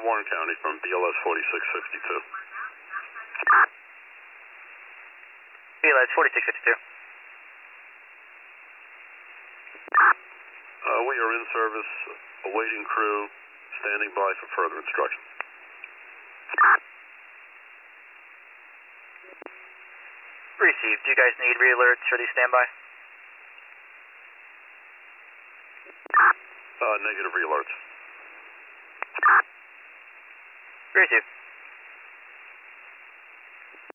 Warren County from BLS 4652. BLS 4652. We are in service, awaiting crew, standing by for further instructions. Received. Do you guys need re-alerts for the standby? Negative re-alerts. Received.